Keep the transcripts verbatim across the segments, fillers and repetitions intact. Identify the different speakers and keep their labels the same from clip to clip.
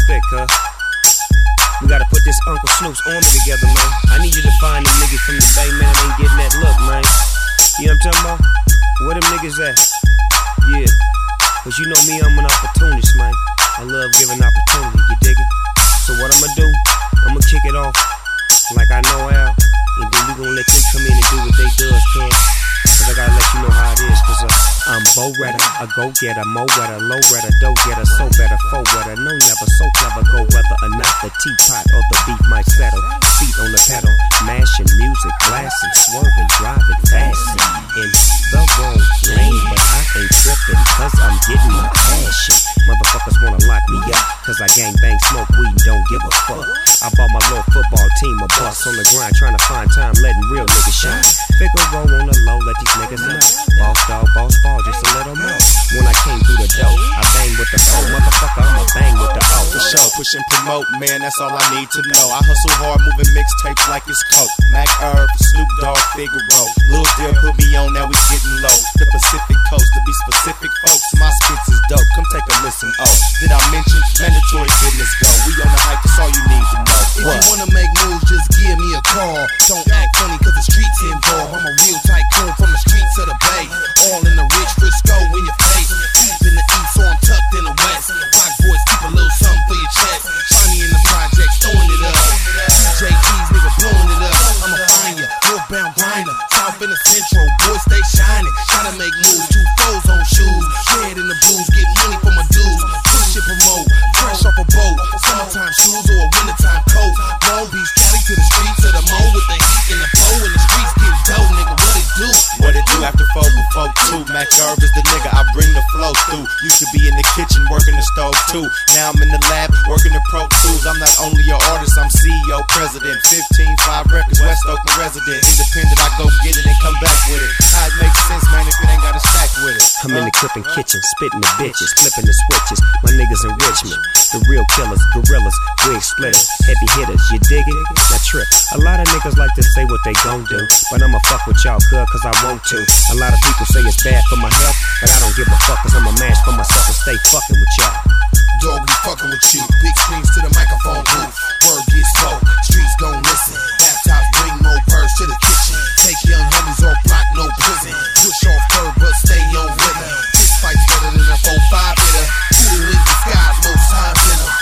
Speaker 1: spit, cuz. We gotta put this Uncle Snoop's army together, man. I need you to find them niggas from the Bay, man. Ain't getting that look, man. You know what I'm talking about? Where them niggas at? Yeah. Cause you know me, I'm an opportunist, man. I love giving opportunity, you dig it? So what I'ma do, I'ma kick it off like I know Al. And then we gon' let them come in and do what they does, cuz. Cause I gotta let you know how it is, cause uh, I'm Bo Redder, a go-getter, mo wetter, low redder, dough getter, so better, faux wetter, no never, so clever, go whether or not the teapot or the beef might settle. Feet on the pedal, mashing music, blasting, swerving, driving fast in the wrong lane, but I ain't tripping, cause I'm getting my passion. Motherfuckers wanna lock me up, cause I gang bang, smoke weed, and don't give a fuck. I bought my little football team a bus on the grind, trying to find time, letting real niggas shine. Figure roll on the low, let these niggas know. Boss dog, boss ball, just a little more. When I came through the door, I bang with the O. Motherfucker, I'ma bang with the O.
Speaker 2: For sure, push and promote, man, that's all I need to know. I hustle hard, moving mixtapes like it's coke. Mac Irv, Snoop Dogg, Figaro. Lil Deal put me on, now we getting low. The Pacific Coast, to be specific, folks, my spits is dope. Come take a listen, oh. Did I mention mandatory business go? We on the hype, that's all you need to know.
Speaker 3: If what? You wanna make moves, just give me a call. Don't act funny, cause the streets involved. I'm a real tycoon from the streets of the Bay. All in the rich Frisco in your face. Deep in the east, so I'm tucked in the west. Rock boys, keep a little something for your chest. Find me in the projects, throwing it up. D J T's, nigga, blowing it up. I'ma find ya, northbound grinder. South in the central, boys stay shining. Tryna make moves, two foes on shoes. Red in the blues, get money for my dudes. Push and promote, fresh off a boat. Summertime shoes or a wintertime coat. Long Beach, Cali to the streets of the mo. With the heat and the flow in the streets get dope, nigga, what it do?
Speaker 2: What it do after four before two? Mac Irv is the nigga, I bring the flow through. Used to be in the kitchen, working the stove too. Now I'm in the lab, working the Pro Tools. I'm not only an artist, I'm C E O, president. fifteen, five records, West Oakland resident. Independent, I go get it and come back with it. How it makes sense, man, if it ain't got a stack with it.
Speaker 1: I'm in the crippin' kitchen, spitting the bitches, flipping the switches. My niggas in Richmond, the real killers, gorillas, wig splitters, heavy hitters, you dig it? That trip. A lot of niggas like to say what they gon' do, but I'ma fuck with y'all, cuz, cause I want to. A lot of people say it's bad for my health, but I don't give a fuck, cause I'ma mash for myself and stay fucking with y'all.
Speaker 3: Dog, we fucking with you. Big screams to the microphone booth. Word gets spoke, streets gon' listen. Laptops bring more birds to the kitchen. Take young homies off block, no prison. Push off curb, but stay on rhythm. This fight's better than a four five hitter. Who in the skies most times in them?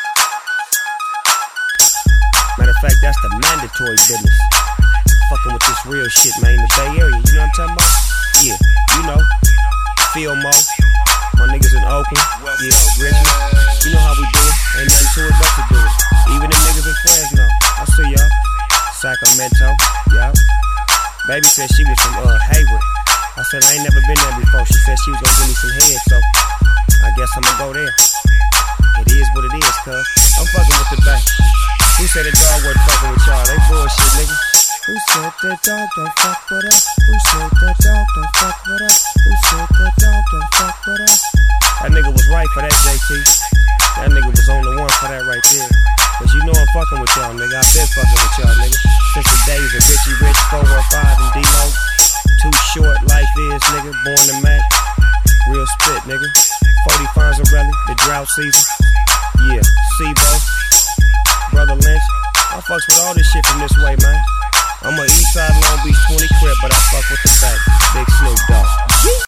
Speaker 1: Matter of fact, that's the mandatory business. Fucking with this real shit, man, in the Bay Area. You know what I'm talking about? Yeah, you know. Fillmore. My niggas in Oakland, yeah, Richmond. You know how we do it. Ain't nothing to it but to do it. Even them niggas in Fresno. I see y'all. Sacramento, y'all. Baby said she was from uh, Hayward. I said I ain't never been there before. She said she was gonna give me some head, so I guess I'ma go there. It is what it is, cuz. I'm fucking with the Bay. Who said the dog wasn't fucking with y'all? They bullshit, nigga. Who said the dog don't fuck with us? Who said the dog don't fuck with us? Who said the dog don't fuck with us? That nigga was right for that, J T. That nigga was on the one for that right there. Cause you know I'm fucking with y'all, nigga. I been fucking with y'all, nigga. Since the days of Richie Rich, four one five, and D-Lo. Too short life is, nigga. Born to Mac. Real spit, nigga. forty Fonzarelli, the drought season. Yeah, Sebo. Brother Lynch. I fucks with all this shit from this way, man. I'm a Eastside Long Beach twenty crib, but I fuck with the back. Big Snoop Dogg.